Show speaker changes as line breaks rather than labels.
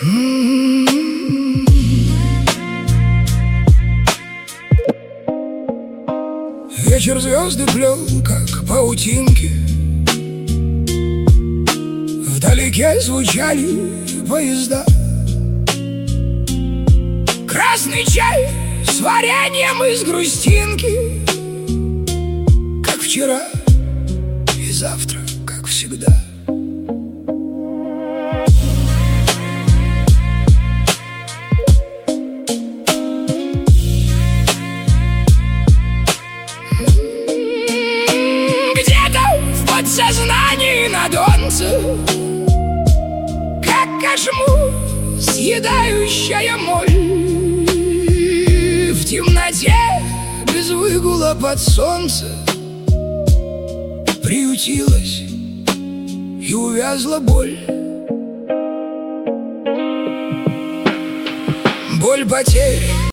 Вечер звезды плел, как паутинки. Вдалеке звучали поезда. Красный чай с вареньем из грустинки, как вчера и завтра, как всегда. Где-то в подсознании на донце, как кошму съедающая моль, в темноте без выгула под солнце приютилась и увязла боль. Боль потерь